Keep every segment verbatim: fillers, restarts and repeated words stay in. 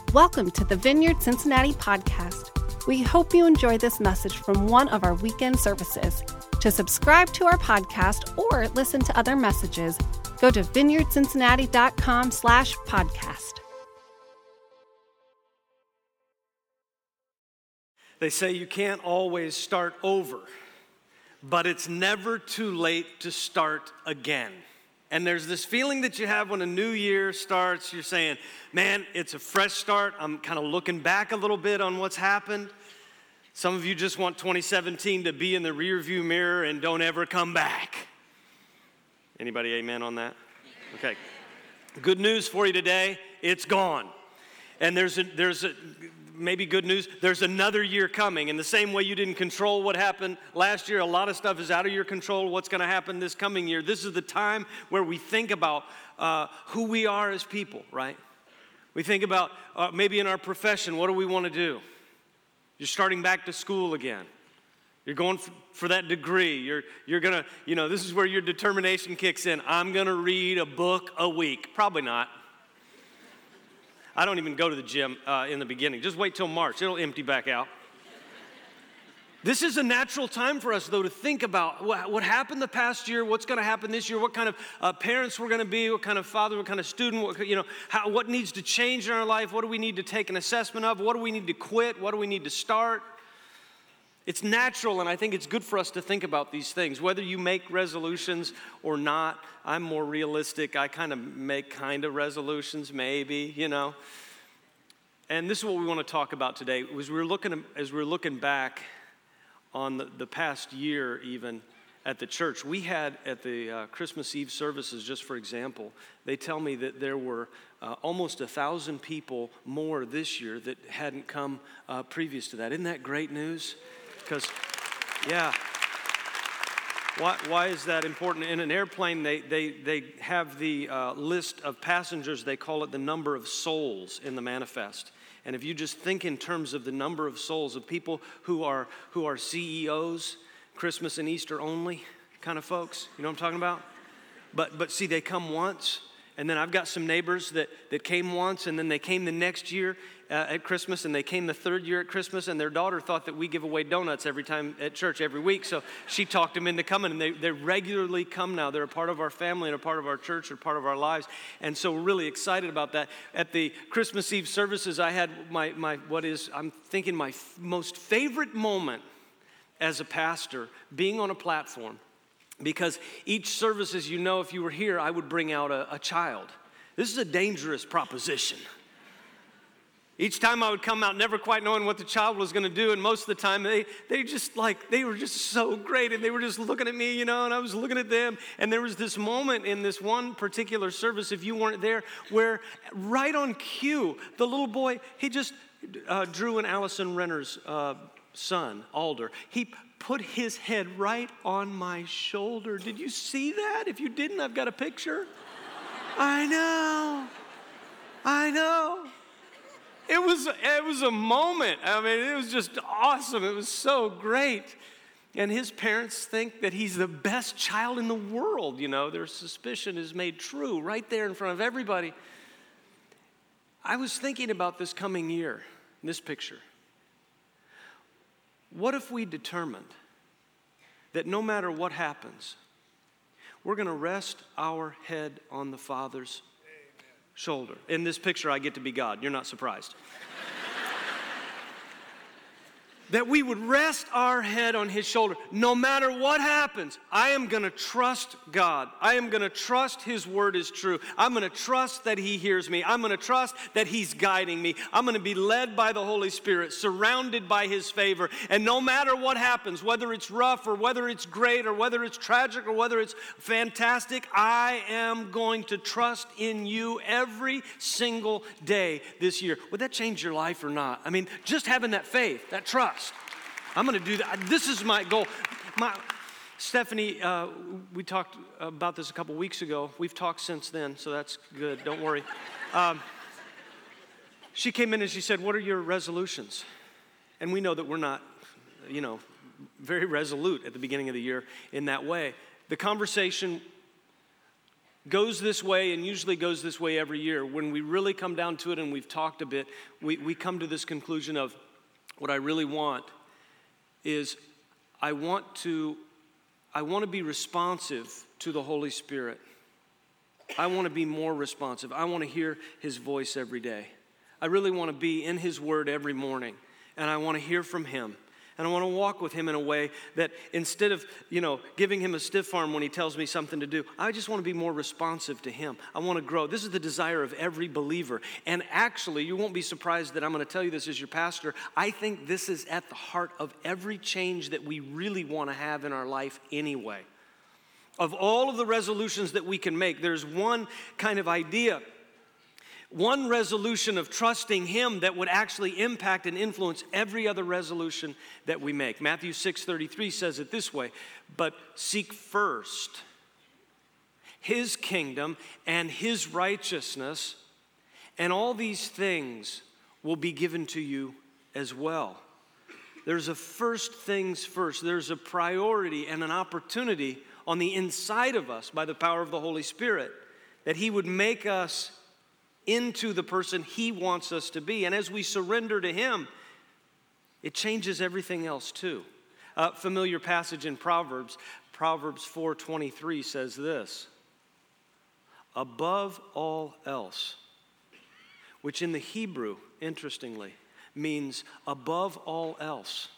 Welcome to the Vineyard Cincinnati podcast. We hope you enjoy this message from one of our weekend services. To subscribe to our podcast or listen to other messages, go to vineyardcincinnati.com slash podcast. They say you can't always start over, but it's never too late to start again. And there's this feeling that you have when a new year starts. You're saying, man, it's a fresh start. I'm kind of looking back a little bit on what's happened. Some of you just want twenty seventeen to be in the rearview mirror and don't ever come back. Anybody amen on that? Okay. Good news for you today. It's gone. And there's a, there's a, maybe good news, there's another year coming. In the same way you didn't control what happened last year, a lot of stuff is out of your control, what's going to happen this coming year. This is the time where we think about uh, who we are as people, right? We think about uh, maybe in our profession, what do we want to do? You're starting back to school again. You're going for, for that degree. You're, you're going to, you know, this is where your determination kicks in. I'm going to read a book a week. Probably not. I don't even go to the gym uh, in the beginning. Just wait till March. It'll empty back out. This is a natural time for us, though, to think about what, what happened the past year, what's going to happen this year, what kind of uh, parents we're going to be, what kind of father, what kind of student, what, you know, how, what needs to change in our life, what do we need to take an assessment of, what do we need to quit, what do we need to start. It's natural, and I think it's good for us to think about these things. Whether you make resolutions or not, I'm more realistic. I kind of make kind of resolutions, maybe, you know. And this is what we want to talk about today. As we're looking, as we're looking back on the, the past year, even at the church, we had at the uh, Christmas Eve services, just for example, they tell me that there were uh, almost a thousand people more this year that hadn't come uh, previous to that. Isn't that great news? Because, yeah, why, why is that important? In an airplane, they, they, they have the uh, list of passengers. They call it the number of souls in the manifest. And if you just think in terms of the number of souls of people who are who are C E Os, Christmas and Easter only kind of folks, you know what I'm talking about? But but see, they come once. And then I've got some neighbors that, that came once, and then they came the next year uh, at Christmas, and they came the third year at Christmas, and their daughter thought that we give away donuts every time at church every week, so she talked them into coming, and they, they regularly come now. They're a part of our family and a part of our church and a part of our lives, and so we're really excited about that. At the Christmas Eve services, I had my, my what is, I'm thinking my f- most favorite moment as a pastor, being on a platform. Because each service, as you know, if you were here, I would bring out a, a child. This is a dangerous proposition. Each time I would come out never quite knowing what the child was going to do, and most of the time they they just like, they were just so great, and they were just looking at me, you know, and I was looking at them, and there was this moment in this one particular service, if you weren't there, where right on cue, the little boy, he just, uh, Drew and Allison Renner's uh, son, Alder, he put his head right on my shoulder. Did you see that? If you didn't, I've got a picture. I know. I know. It was, it was a moment. I mean, it was just awesome. It was so great. And his parents think that he's the best child in the world. You know, their suspicion is made true right there in front of everybody. I was thinking about this coming year, this picture. What if we determined that no matter what happens, we're going to rest our head on the Father's Amen. Shoulder? In this picture, I get to be God. You're not surprised. That we would rest our head on his shoulder. No matter what happens, I am going to trust God. I am going to trust his word is true. I'm going to trust that he hears me. I'm going to trust that he's guiding me. I'm going to be led by the Holy Spirit, surrounded by his favor. And no matter what happens, whether it's rough or whether it's great or whether it's tragic or whether it's fantastic, I am going to trust in you every single day this year. Would that change your life or not? I mean, just having that faith, that trust. I'm going to do that. This is my goal. My, Stephanie, uh, we talked about this a couple weeks ago. We've talked since then, so that's good. Don't worry. Um, she came in and she said, what are your resolutions? And we know that we're not, you know, very resolute at the beginning of the year in that way. The conversation goes this way and usually goes this way every year. When we really come down to it and we've talked a bit, we, we come to this conclusion of what I really want is I want to, I want to be responsive to the Holy Spirit. I want to be more responsive. I want to hear His voice every day. I really want to be in His Word every morning, and I want to hear from Him. And I want to walk with Him in a way that instead of, you know, giving Him a stiff arm when He tells me something to do, I just want to be more responsive to Him. I want to grow. This is the desire of every believer. And actually, you won't be surprised that I'm going to tell you this as your pastor. I think this is at the heart of every change that we really want to have in our life anyway. Of all of the resolutions that we can make, there's one kind of idea, one resolution of trusting Him that would actually impact and influence every other resolution that we make. Matthew six thirty-three says it this way, but seek first His kingdom and His righteousness, and all these things will be given to you as well. There's a first things first. There's a priority and an opportunity on the inside of us by the power of the Holy Spirit that He would make us into the person He wants us to be. And as we surrender to Him, it changes everything else too. A familiar passage in Proverbs, Proverbs four twenty-three says this, above all else, which in the Hebrew, interestingly, means above all else.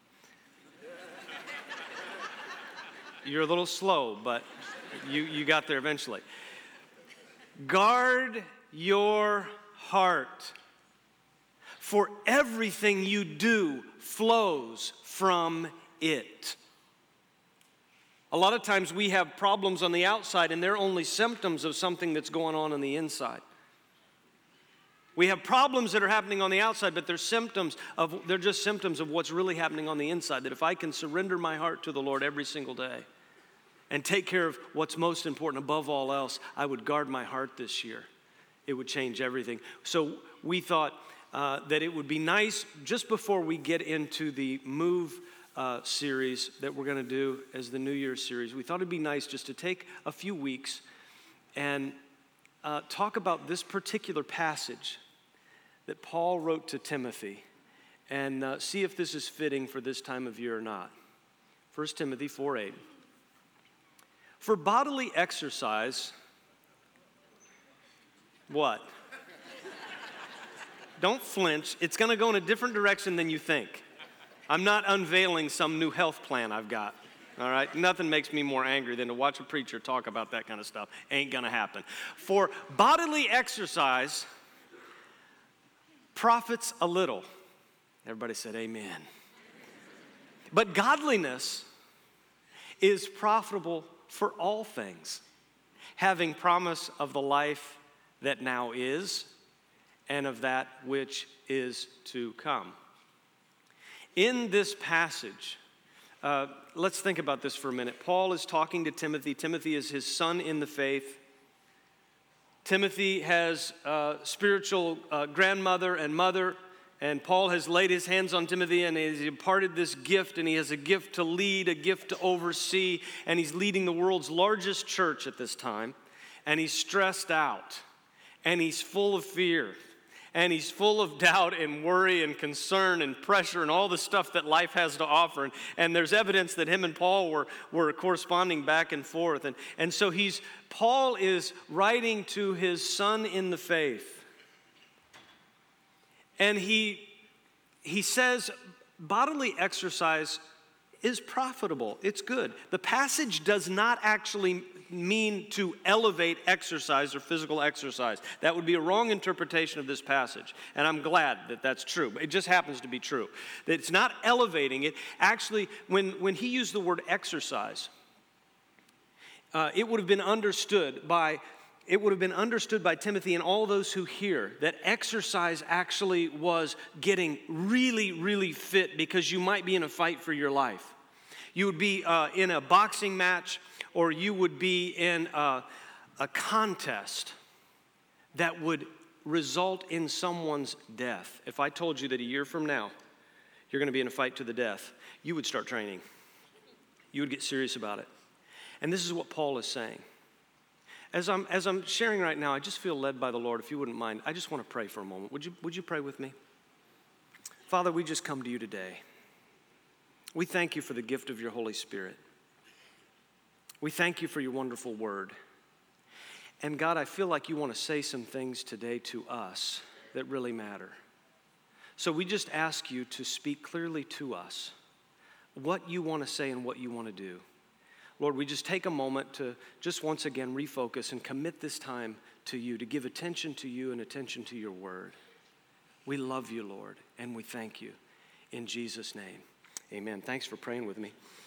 You're a little slow, but you, you got there eventually. Guard your heart, for everything you do flows from it. A lot of times we have problems on the outside, and they're only symptoms of something that's going on on the inside. We have problems that are happening on the outside, but they're symptoms of, they're just symptoms of what's really happening on the inside. That if I can surrender my heart to the Lord every single day and take care of what's most important above all else, I would guard my heart this year. It would change everything. So we thought uh, that it would be nice, just before we get into the Move uh, series that we're going to do as the New Year's series, we thought it'd be nice just to take a few weeks and uh, talk about this particular passage that Paul wrote to Timothy and uh, see if this is fitting for this time of year or not. First Timothy four eight. For bodily exercise, what? Don't flinch. It's going to go in a different direction than you think. I'm not unveiling some new health plan I've got. All right? Nothing makes me more angry than to watch a preacher talk about that kind of stuff. Ain't going to happen. For bodily exercise profits a little. Everybody said amen. But godliness is profitable for all things, having promise of the life that now is and of that which is to come. In this passage, uh, let's think about this for a minute. Paul is talking to Timothy. Timothy is his son in the faith. Timothy has a spiritual uh, grandmother and mother, and Paul has laid his hands on Timothy and he's imparted this gift, and he has a gift to lead, a gift to oversee, and he's leading the world's largest church at this time, and he's stressed out, and he's full of fear, and he's full of doubt and worry and concern and pressure and all the stuff that life has to offer. And, and there's evidence that him and Paul were, were corresponding back and forth. And, and so he's Paul is writing to his son in the faith. And he, he says bodily exercise is profitable. It's good. The passage does not actually mean to elevate exercise or physical exercise. That would be a wrong interpretation of this passage. And I'm glad that that's true. It just happens to be true. That it's not elevating it. Actually, when, when he used the word exercise, uh, it would have been understood by It would have been understood by Timothy and all those who hear that exercise actually was getting really, really fit, because you might be in a fight for your life. You would be uh, in a boxing match, or you would be in a, a contest that would result in someone's death. If I told you that a year from now you're going to be in a fight to the death, you would start training. You would get serious about it. And this is what Paul is saying. as I'm, as I'm sharing right now, I just feel led by the Lord. If you wouldn't mind, I just want to pray for a moment. Would you, would you pray with me? Father, we just come to you today. We thank you for the gift of your Holy Spirit. We thank you for your wonderful word. And God, I feel like you want to say some things today to us that really matter. So we just ask you to speak clearly to us what you want to say and what you want to do. Lord, we just take a moment to just once again refocus and commit this time to you, to give attention to you and attention to your word. We love you, Lord, and we thank you. In Jesus' name, amen. Thanks for praying with me.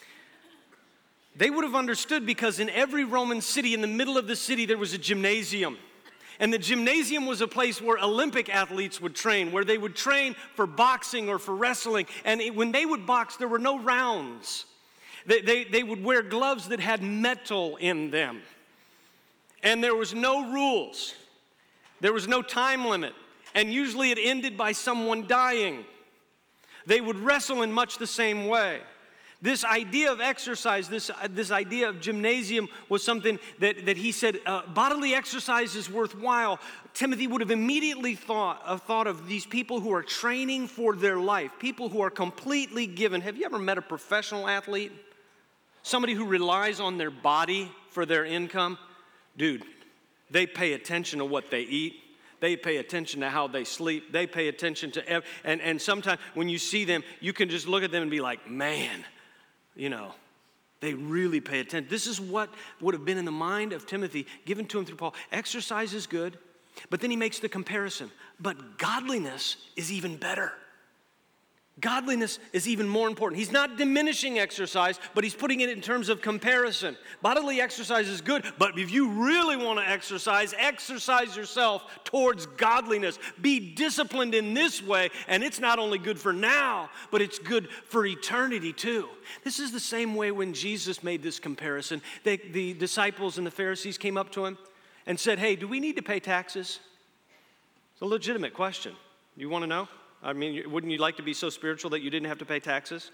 They would have understood because in every Roman city, in the middle of the city, there was a gymnasium. And the gymnasium was a place where Olympic athletes would train, where they would train for boxing or for wrestling. And it, when they would box, there were no rounds. They, they, they would wear gloves that had metal in them. And there was no rules. There was no time limit. And usually it ended by someone dying. They would wrestle in much the same way. This idea of exercise, this, uh, this idea of gymnasium was something that, that he said, uh, bodily exercise is worthwhile. Timothy would have immediately thought, uh, thought of these people who are training for their life, people who are completely given. Have you ever met a professional athlete? Somebody who relies on their body for their income? Dude, they pay attention to what they eat. They pay attention to how they sleep. They pay attention to, ev- and, and sometimes when you see them, you can just look at them and be like, man, you know, they really pay attention. This is what would have been in the mind of Timothy, given to him through Paul. Exercise is good, but then he makes the comparison. But godliness is even better. Godliness is even more important. He's not diminishing exercise, but he's putting it in terms of comparison. Bodily exercise is good, but if you really want to exercise, exercise yourself towards godliness. Be disciplined in this way, and it's not only good for now, but it's good for eternity too. This is the same way when Jesus made this comparison. They, the disciples and the Pharisees came up to him and said, hey, do we need to pay taxes? It's a legitimate question. You want to know? I mean, wouldn't you like to be so spiritual that you didn't have to pay taxes?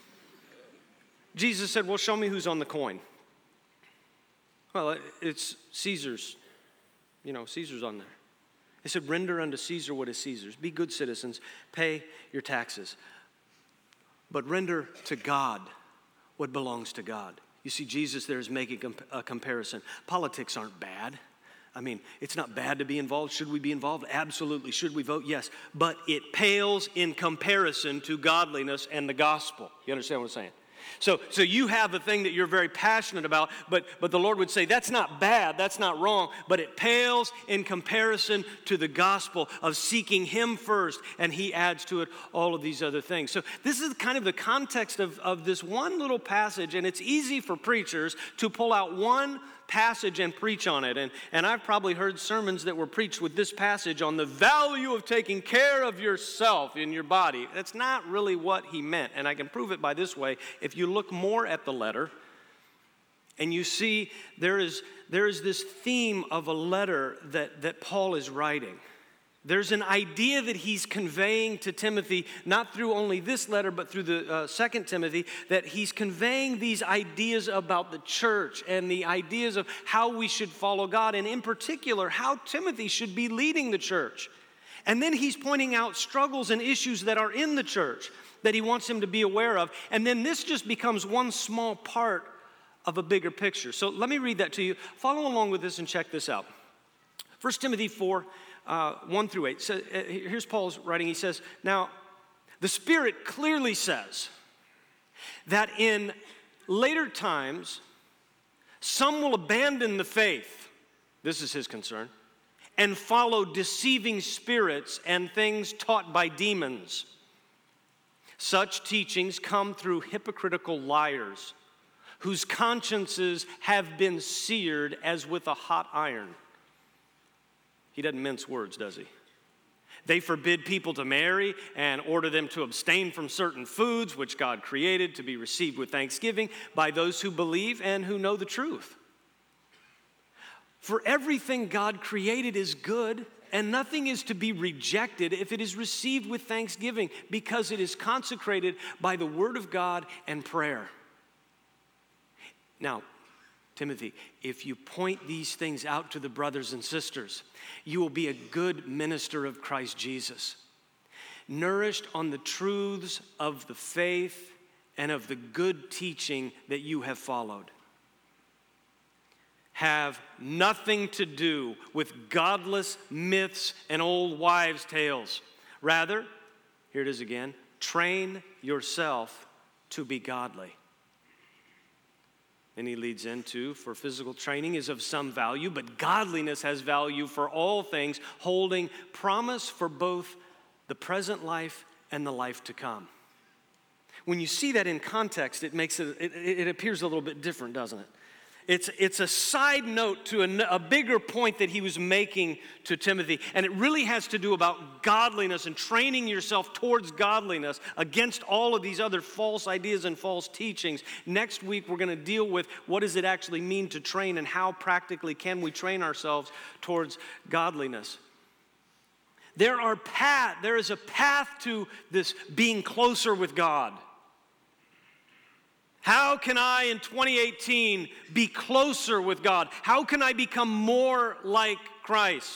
Jesus said, well, show me who's on the coin. Well, it's Caesar's. You know, Caesar's on there. He said, render unto Caesar what is Caesar's. Be good citizens. Pay your taxes. But render to God what belongs to God. You see, Jesus there is making a comparison. Politics aren't bad. I mean, it's not bad to be involved. Should we be involved? Absolutely. Should we vote? Yes. But it pales in comparison to godliness and the gospel. You understand what I'm saying? So, so you have a thing that you're very passionate about, but, but the Lord would say, that's not bad, that's not wrong, but it pales in comparison to the gospel of seeking Him first, and He adds to it all of these other things. So this is kind of the context of, of this one little passage, and it's easy for preachers to pull out one passage and preach on it. And, and I've probably heard sermons that were preached with this passage on the value of taking care of yourself in your body. That's not really what he meant. And I can prove it by this way. If you look more at the letter and you see there is, there is this theme of a letter that, that Paul is writing. There's an idea that he's conveying to Timothy, not through only this letter, but through the uh, Second Timothy, that he's conveying these ideas about the church and the ideas of how we should follow God, and in particular, how Timothy should be leading the church. And then he's pointing out struggles and issues that are in the church that he wants him to be aware of. And then this just becomes one small part of a bigger picture. So let me read that to you. Follow along with this and check this out. First Timothy four, Uh, one through eight. So, uh, here's Paul's writing. He says, now, the Spirit clearly says that in later times, some will abandon the faith. This is his concern. And follow deceiving spirits and things taught by demons. Such teachings come through hypocritical liars, whose consciences have been seared as with a hot iron. He doesn't mince words, does he? They forbid people to marry and order them to abstain from certain foods which God created to be received with thanksgiving by those who believe and who know the truth. For everything God created is good, and nothing is to be rejected if it is received with thanksgiving, because it is consecrated by the word of God and prayer. Now, Timothy, if you point these things out to the brothers and sisters, you will be a good minister of Christ Jesus, nourished on the truths of the faith and of the good teaching that you have followed. Have nothing to do with godless myths and old wives' tales. Rather, here it is again, train yourself to be godly. And he leads into, for physical training is of some value, but godliness has value for all things, holding promise for both the present life and the life to come. When you see that in context, it makes it, it, it appears a little bit different, doesn't it? It's, it's a side note to a, a bigger point that he was making to Timothy. And it really has to do about godliness and training yourself towards godliness against all of these other false ideas and false teachings. Next week, we're going to deal with what does it actually mean to train and how practically can we train ourselves towards godliness. There are path, there is a path to this being closer with God. How can I in twenty eighteen be closer with God? How can I become more like Christ?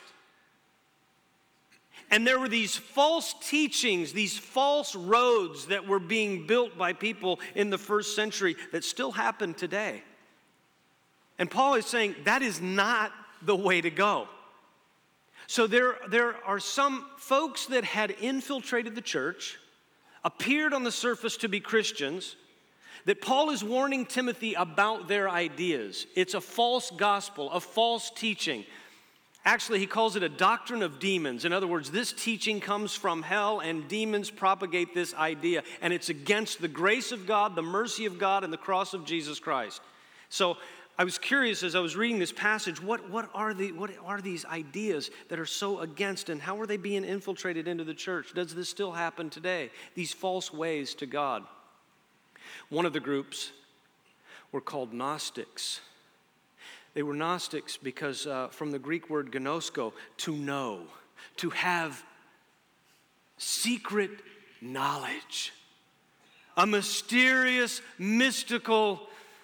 And there were these false teachings, these false roads that were being built by people in the first century that still happen today. And Paul is saying that is not the way to go. So there, there are some folks that had infiltrated the church, appeared on the surface to be Christians, that Paul is warning Timothy about their ideas. It's a false gospel, a false teaching. Actually, he calls it a doctrine of demons. In other words, this teaching comes from hell, and demons propagate this idea. And it's against the grace of God, the mercy of God, and the cross of Jesus Christ. So I was curious as I was reading this passage, what, what, are the, what are these ideas that are so against, and how are they being infiltrated into the church? Does this still happen today? These false ways to God. One of the groups were called Gnostics. They were Gnostics because uh, from the Greek word gnosko, to know, to have secret knowledge, a mysterious, mystical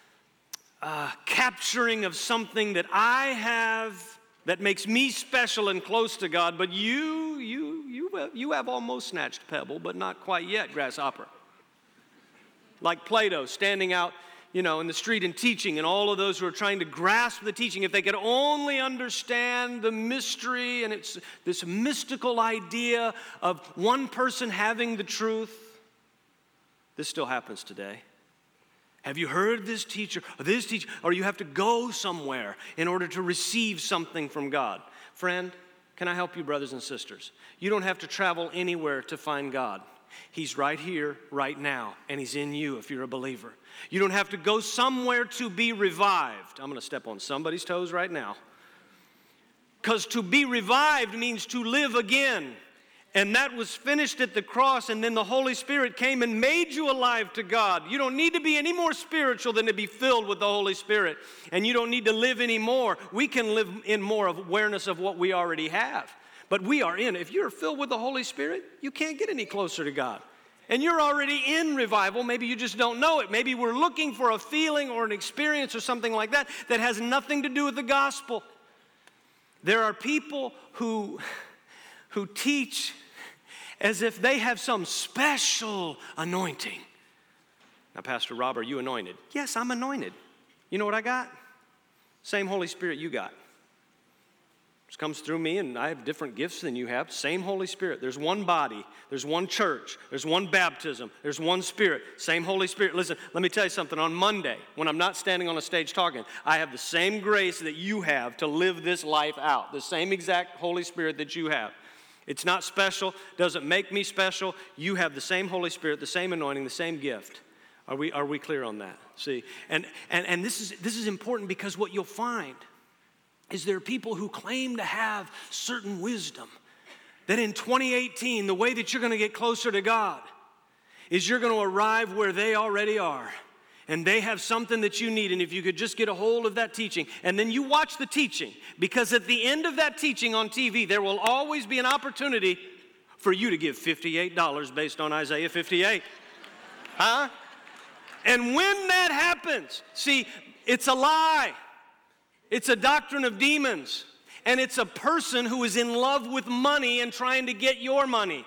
uh, capturing of something that I have that makes me special and close to God, but you, you, you, you have almost snatched pebble, but not quite yet, grasshopper. Like Plato standing out, you know, in the street and teaching, and all of those who are trying to grasp the teaching, if they could only understand the mystery, and it's this mystical idea of one person having the truth. This still happens today. Have you heard this teacher, or this teacher, or you have to go somewhere in order to receive something from God? Friend, can I help you, brothers and sisters? You don't have to travel anywhere to find God. He's right here, right now, and he's in you if you're a believer. You don't have to go somewhere to be revived. I'm going to step on somebody's toes right now. Because to be revived means to live again. And that was finished at the cross, and then the Holy Spirit came and made you alive to God. You don't need to be any more spiritual than to be filled with the Holy Spirit. And you don't need to live any more. We can live in more of awareness of what we already have. But we are in. If you're filled with the Holy Spirit, you can't get any closer to God. And you're already in revival. Maybe you just don't know it. Maybe we're looking for a feeling or an experience or something like that that has nothing to do with the gospel. There are people who, who teach as if they have some special anointing. Now, Pastor Rob, are you anointed? Yes, I'm anointed. You know what I got? Same Holy Spirit you got. It comes through me, and I have different gifts than you have. Same Holy Spirit. There's one body. There's one church. There's one baptism. There's one Spirit. Same Holy Spirit. Listen, let me tell you something. On Monday, when I'm not standing on a stage talking, I have the same grace that you have to live this life out. The same exact Holy Spirit that you have. It's not special. Doesn't make me special. You have the same Holy Spirit, the same anointing, the same gift. Are we, are we clear on that? See, and, and, and this is, this is important because what you'll find is there are people who claim to have certain wisdom that in twenty eighteen, the way that you're going to get closer to God is you're going to arrive where they already are. And they have something that you need. And if you could just get a hold of that teaching, and then you watch the teaching, because at the end of that teaching on T V, there will always be an opportunity for you to give fifty-eight dollars based on Isaiah fifty-eight. Huh? And when that happens, see, it's a lie. It's a doctrine of demons. And it's a person who is in love with money and trying to get your money.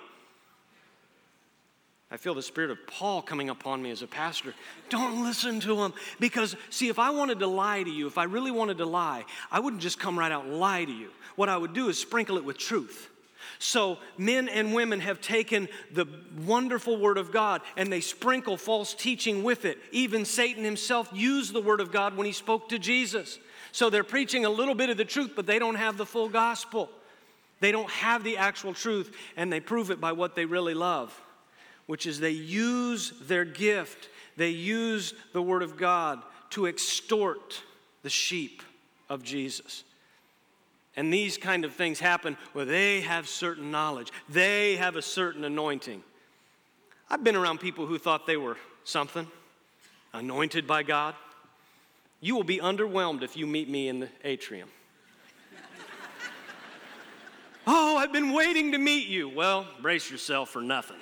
I feel the spirit of Paul coming upon me as a pastor. Don't listen to him. Because, see, if I wanted to lie to you, if I really wanted to lie, I wouldn't just come right out and lie to you. What I would do is sprinkle it with truth. So men and women have taken the wonderful Word of God and they sprinkle false teaching with it. Even Satan himself used the Word of God when he spoke to Jesus. So they're preaching a little bit of the truth, but they don't have the full gospel. They don't have the actual truth, and they prove it by what they really love, which is they use their gift, they use the Word of God to extort the sheep of Jesus. And these kind of things happen where they have certain knowledge. They have a certain anointing. I've been around people who thought they were something, anointed by God. You will be underwhelmed if you meet me in the atrium. Oh, I've been waiting to meet you. Well, brace yourself for nothing.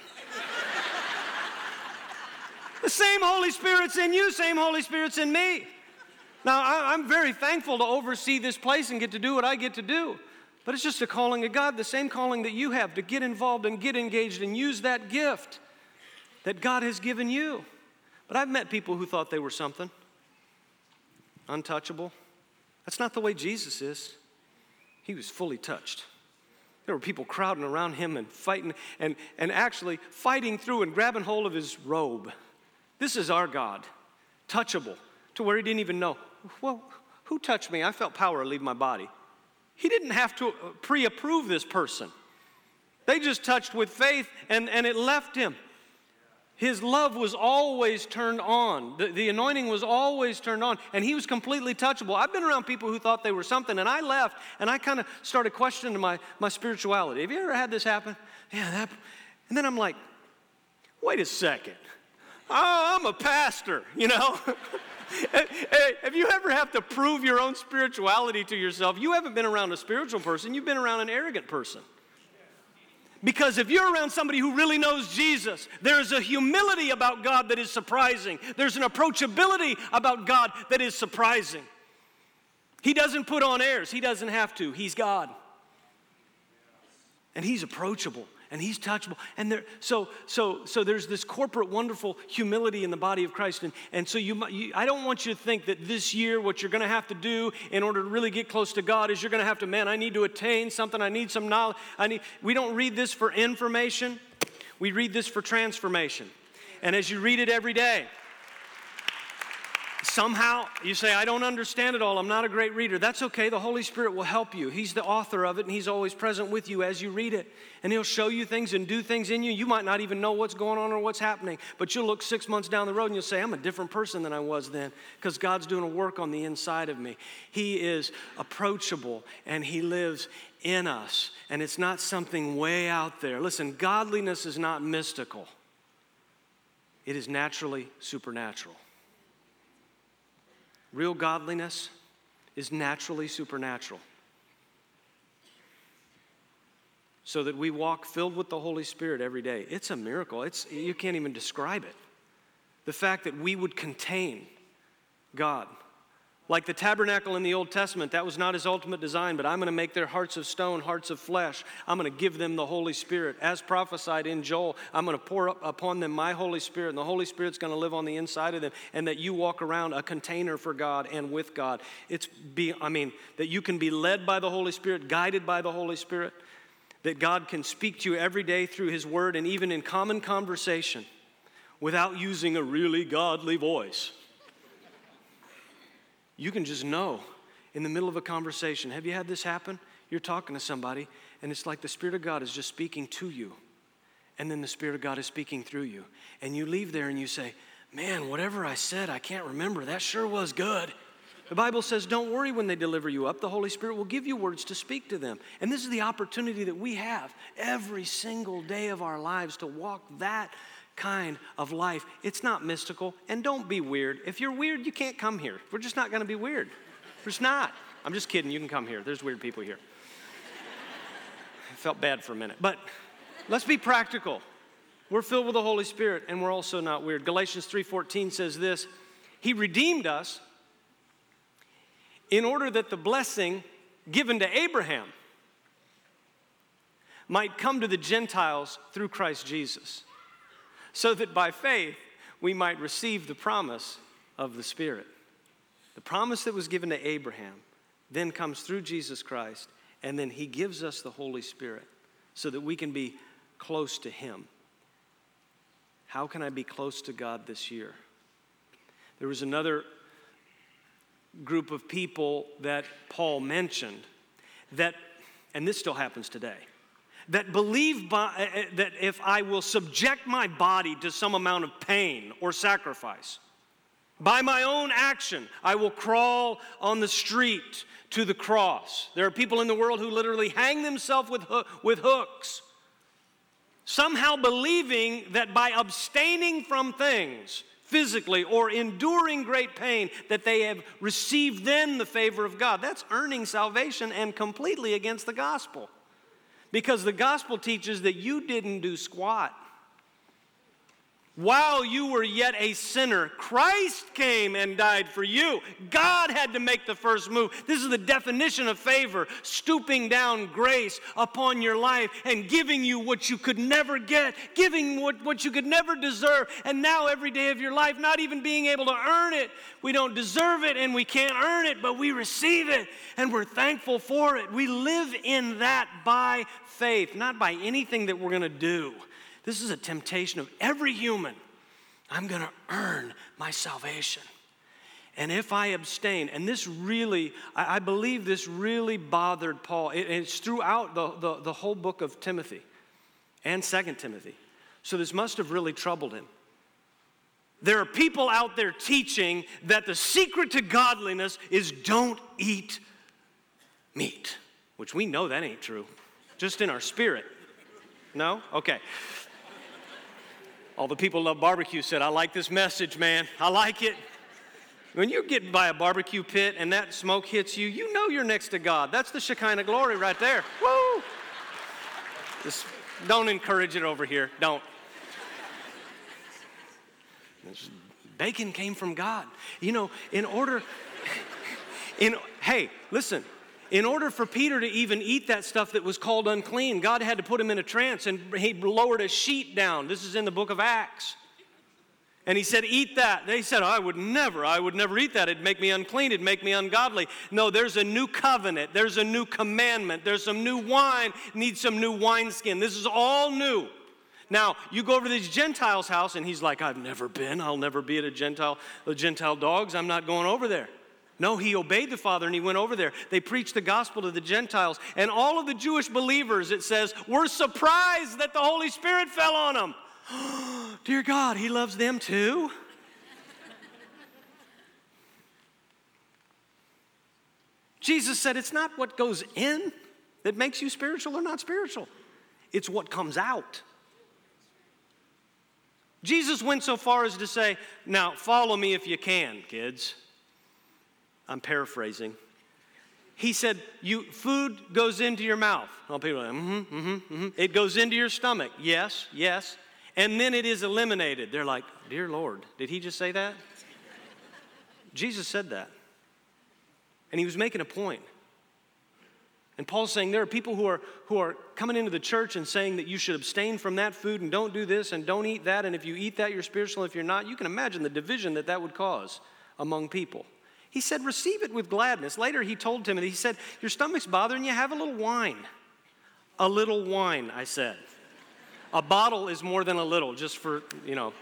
The same Holy Spirit's in you, same Holy Spirit's in me. Now, I, I'm very thankful to oversee this place and get to do what I get to do. But it's just a calling of God, the same calling that you have, to get involved and get engaged and use that gift that God has given you. But I've met people who thought they were something. Untouchable. That's not the way Jesus is. He was fully touched. There were people crowding around him and fighting and, and actually fighting through and grabbing hold of his robe. This is our God, touchable, to where he didn't even know, well, who touched me? I felt power leave my body. He didn't have to pre-approve this person. They just touched with faith and, and it left him. His love was always turned on. The, the anointing was always turned on, and he was completely touchable. I've been around people who thought they were something, and I left, and I kind of started questioning my, my spirituality. Have you ever had this happen? Yeah, that. And then I'm like, wait a second. Oh, I'm a pastor, you know? Hey, have you ever have to prove your own spirituality to yourself? You haven't been around a spiritual person. You've been around an arrogant person. Because if you're around somebody who really knows Jesus, there is a humility about God that is surprising. There's an approachability about God that is surprising. He doesn't put on airs. He doesn't have to. He's God. And he's approachable. And he's touchable. And there, so, so, so there's this corporate, wonderful humility in the body of Christ. And, and so you, you, I don't want you to think that this year what you're going to have to do in order to really get close to God is you're going to have to, man, I need to attain something. I need some knowledge. I need. We don't read this for information. We read this for transformation. And as you read it every day, somehow you say, I don't understand it all. I'm not a great reader. That's okay. The Holy Spirit will help you. He's the author of it, and he's always present with you as you read it. And he'll show you things and do things in you. You might not even know what's going on or what's happening, but you'll look six months down the road and you'll say, I'm a different person than I was then because God's doing a work on the inside of me. He is approachable, and he lives in us, and it's not something way out there. Listen, godliness is not mystical. It is naturally supernatural. Real godliness is naturally supernatural. So that we walk filled with the Holy Spirit every day. It's a miracle. It's, you can't even describe it. The fact that we would contain God. Like the tabernacle in the Old Testament, that was not his ultimate design, but I'm going to make their hearts of stone, hearts of flesh. I'm going to give them the Holy Spirit. As prophesied in Joel, I'm going to pour up upon them my Holy Spirit, and the Holy Spirit's going to live on the inside of them, and that you walk around a container for God and with God. It's be, I mean, that you can be led by the Holy Spirit, guided by the Holy Spirit, that God can speak to you every day through his word and even in common conversation without using a really godly voice. You can just know in the middle of a conversation. Have you had this happen? You're talking to somebody, and it's like the Spirit of God is just speaking to you, and then the Spirit of God is speaking through you. And you leave there and you say, man, whatever I said, I can't remember. That sure was good. The Bible says, don't worry when they deliver you up. The Holy Spirit will give you words to speak to them. And this is the opportunity that we have every single day of our lives to walk that kind of life. It's not mystical, and don't be weird. If you're weird, you can't come here. We're just not going to be weird. We're just not. I'm just kidding. You can come here. There's weird people here. I felt bad for a minute. But let's be practical. We're filled with the Holy Spirit, and we're also not weird. Galatians three fourteen says this, he redeemed us in order that the blessing given to Abraham might come to the Gentiles through Christ Jesus, so that by faith we might receive the promise of the Spirit. The promise that was given to Abraham then comes through Jesus Christ, and then he gives us the Holy Spirit so that we can be close to him. How can I be close to God this year? There was another group of people that Paul mentioned that, and this still happens today, that believe by, that if I will subject my body to some amount of pain or sacrifice, by my own action, I will crawl on the street to the cross. There are people in the world who literally hang themselves with, ho- with hooks, somehow believing that by abstaining from things physically or enduring great pain, that they have received then the favor of God. That's earning salvation and completely against the gospel. Because the gospel teaches that you didn't do squat. While you were yet a sinner, Christ came and died for you. God had to make the first move. This is the definition of favor, stooping down grace upon your life and giving you what you could never get, giving what, what you could never deserve. And now every day of your life, not even being able to earn it. We don't deserve it and we can't earn it, but we receive it and we're thankful for it. We live in that by faith, not by anything that we're going to do. This is a temptation of every human. I'm going to earn my salvation. And if I abstain, and this really, I, I believe this really bothered Paul. It, it's throughout the, the, the whole book of Timothy and Second Timothy. So this must have really troubled him. There are people out there teaching that the secret to godliness is don't eat meat, which we know that ain't true, just in our spirit. No? Okay. All the people who love barbecue said, I like this message, man. I like it. When you get by a barbecue pit and that smoke hits you, you know you're next to God. That's the Shekinah glory right there. Woo! Just don't encourage it over here. Don't. Bacon came from God. You know, in order, in hey, listen. In order for Peter to even eat that stuff that was called unclean, God had to put him in a trance, and he lowered a sheet down. This is in the book of Acts. And he said, eat that. They said, I would never, I would never eat that. It'd make me unclean. It'd make me ungodly. No, there's a new covenant. There's a new commandment. There's some new wine. Needs some new wineskin. This is all new. Now, you go over to this Gentile's house, and he's like, I've never been. I'll never be at a Gentile, the Gentile dogs. I'm not going over there. No, he obeyed the Father and he went over there. They preached the gospel to the Gentiles. And all of the Jewish believers, it says, were surprised that the Holy Spirit fell on them. Dear God, he loves them too. Jesus said it's not what goes in that makes you spiritual or not spiritual. It's what comes out. Jesus went so far as to say, now follow me if you can, kids. I'm paraphrasing. He said, "You food goes into your mouth." All people are like, mm-hmm, mm-hmm, mm-hmm. It goes into your stomach. Yes, yes. And then it is eliminated. They're like, dear Lord, did he just say that? Jesus said that. And he was making a point. And Paul's saying there are people who are who are coming into the church and saying that you should abstain from that food and don't do this and don't eat that. And if you eat that, you're spiritual. If you're not, you can imagine the division that that would cause among people. He said, receive it with gladness. Later, he told Timothy, he said, your stomach's bothering you, have a little wine. A little wine, I said. A bottle is more than a little, just for, you know.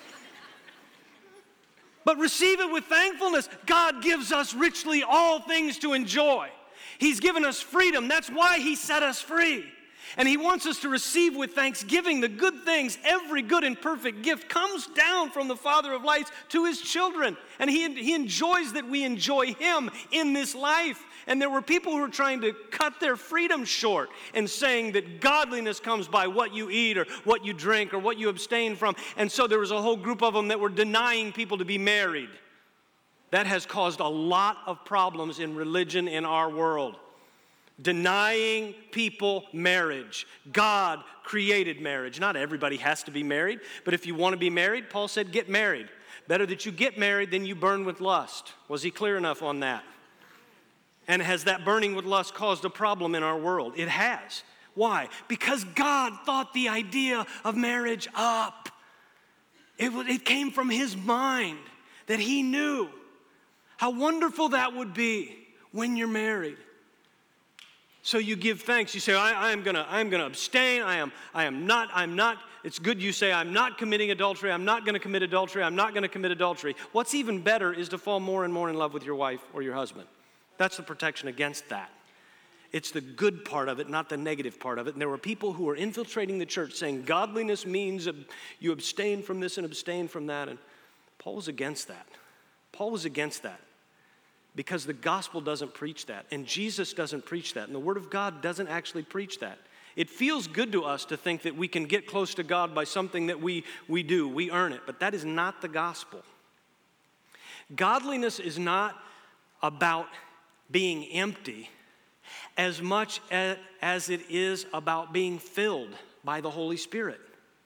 But receive it with thankfulness. God gives us richly all things to enjoy. He's given us freedom. That's why he set us free. And he wants us to receive with thanksgiving the good things. Every good and perfect gift comes down from the Father of lights to his children. And he, he enjoys that we enjoy him in this life. And there were people who were trying to cut their freedom short and saying that godliness comes by what you eat or what you drink or what you abstain from. And so there was a whole group of them that were denying people to be married. That has caused a lot of problems in religion in our world. Denying people marriage. God created marriage. Not everybody has to be married, but if you want to be married, Paul said, get married. Better that you get married than you burn with lust. Was he clear enough on that? And has that burning with lust caused a problem in our world? It has. Why? Because God thought the idea of marriage up. It, it came from his mind that he knew how wonderful that would be when you're married. So you give thanks. You say, I, I am gonna, I am gonna abstain. I am, I am not, I'm not. It's good you say, I'm not committing adultery. I'm not gonna commit adultery. I'm not gonna commit adultery. What's even better is to fall more and more in love with your wife or your husband. That's the protection against that. It's the good part of it, not the negative part of it. And there were people who were infiltrating the church saying godliness means you abstain from this and abstain from that. And Paul was against that. Paul was against that because the gospel doesn't preach that. And Jesus doesn't preach that. And the word of God doesn't actually preach that. It feels good to us to think that we can get close to God by something that we, we do. We earn it. But that is not the gospel. Godliness is not about being empty as much as it is about being filled by the Holy Spirit.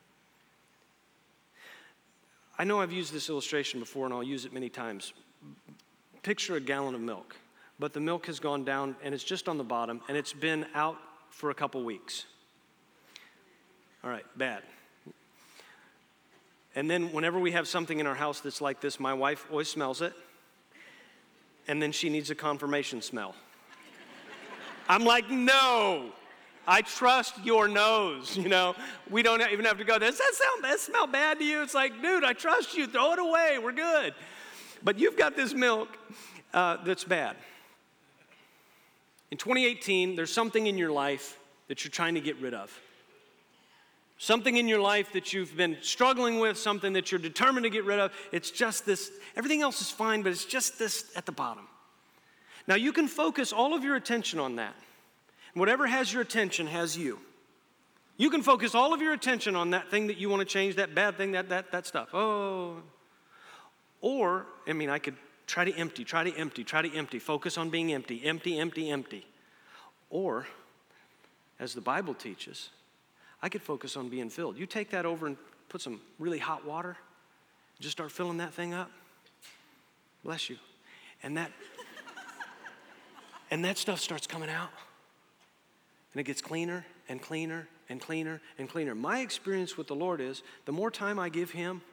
I know I've used this illustration before and I'll use it many times. Picture a gallon of milk, but the milk has gone down and it's just on the bottom and it's been out for a couple weeks. All right, bad. And then whenever we have something in our house that's like this, my wife always smells it. And then she needs a confirmation smell. I'm like, no, I trust your nose, you know. We don't even have to go, does that sound, that smell bad to you? It's like, dude, I trust you, throw it away, we're good. But you've got this milk uh, that's bad. In twenty eighteen, there's something in your life that you're trying to get rid of. Something in your life that you've been struggling with, something that you're determined to get rid of. It's just this, everything else is fine, but it's just this at the bottom. Now you can focus all of your attention on that. Whatever has your attention has you. You can focus all of your attention on that thing that you want to change, that bad thing, that that that stuff. Oh. Or, I mean, I could try to empty, try to empty, try to empty. Focus on being empty, empty, empty, empty. Or, as the Bible teaches, I could focus on being filled. You take that over and put some really hot water, just start filling that thing up. Bless you. And that, and that stuff starts coming out. And it gets cleaner and cleaner and cleaner and cleaner. My experience with the Lord is the more time I give him,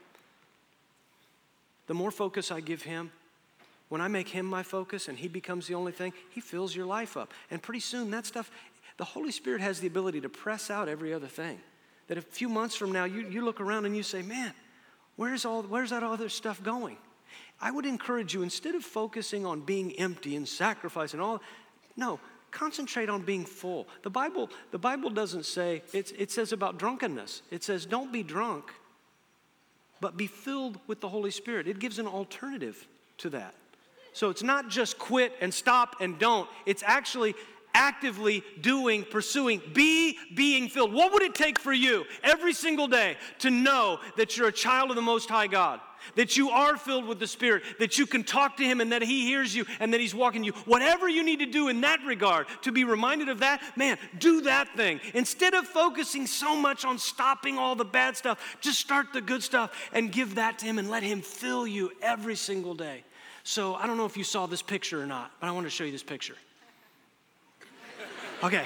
the more focus I give him, when I make him my focus and he becomes the only thing, he fills your life up. And pretty soon that stuff, the Holy Spirit has the ability to press out every other thing. That a few months from now, you, you look around and you say, man, where's all, where's that other stuff going? I would encourage you, instead of focusing on being empty and sacrifice and all, no, concentrate on being full. The Bible, the Bible doesn't say, it's, it says about drunkenness. It says, don't be drunk, but be filled with the Holy Spirit. It gives an alternative to that. So it's not just quit and stop and don't. It's actually actively doing, pursuing, be being filled. What would it take for you every single day to know that you're a child of the Most High God? That you are filled with the Spirit, that you can talk to him and that he hears you and that he's walking you. Whatever you need to do in that regard to be reminded of that, man, do that thing. Instead of focusing so much on stopping all the bad stuff, just start the good stuff and give that to him and let him fill you every single day. So I don't know if you saw this picture or not, but I want to show you this picture. Okay.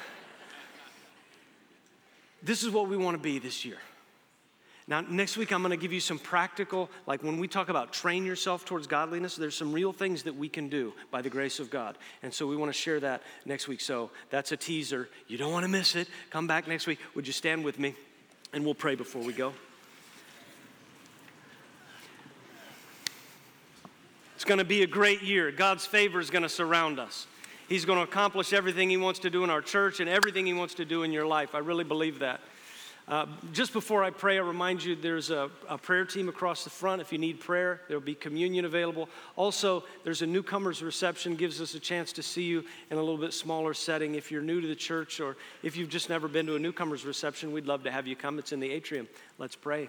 This is what we want to be this year. Now, next week, I'm going to give you some practical, like when we talk about train yourself towards godliness, there's some real things that we can do by the grace of God. And so we want to share that next week. So that's a teaser. You don't want to miss it. Come back next week. Would you stand with me? And we'll pray before we go. It's going to be a great year. God's favor is going to surround us. He's going to accomplish everything he wants to do in our church and everything he wants to do in your life. I really believe that. Uh, just before I pray, I remind you there's a, a prayer team across the front. If you need prayer, there'll be communion available. Also, there's a newcomers reception, gives us a chance to see you in a little bit smaller setting. If you're new to the church or if you've just never been to a newcomers reception, we'd love to have you come. It's in the atrium. Let's pray.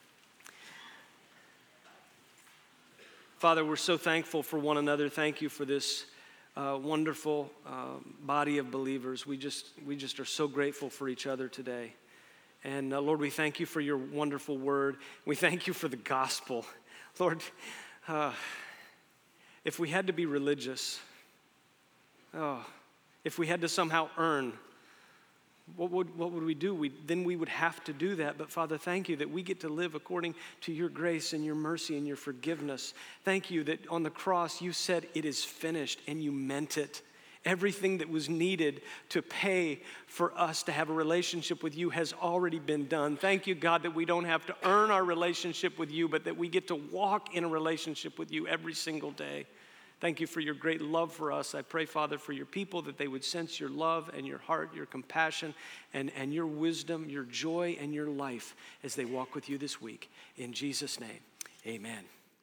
Father, we're so thankful for one another. Thank you for this uh, wonderful uh, body of believers. We just, we just are so grateful for each other today. And uh, Lord, we thank you for your wonderful word. We thank you for the gospel. Lord, uh, if we had to be religious, Oh, if we had to somehow earn, what would, what would we do? We, then we would have to do that. But Father, thank you that we get to live according to your grace and your mercy and your forgiveness. Thank you that on the cross you said it is finished, and you meant it. Everything that was needed to pay for us to have a relationship with you has already been done. Thank you, God, that we don't have to earn our relationship with you, but that we get to walk in a relationship with you every single day. Thank you for your great love for us. I pray, Father, for your people, that they would sense your love and your heart, your compassion, and, and your wisdom, your joy, and your life as they walk with you this week. In Jesus' name, amen.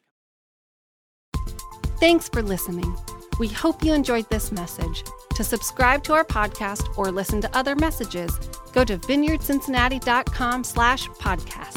Thanks for listening. We hope you enjoyed this message. To subscribe to our podcast or listen to other messages, go to vineyard cincinnati dot com slash podcast.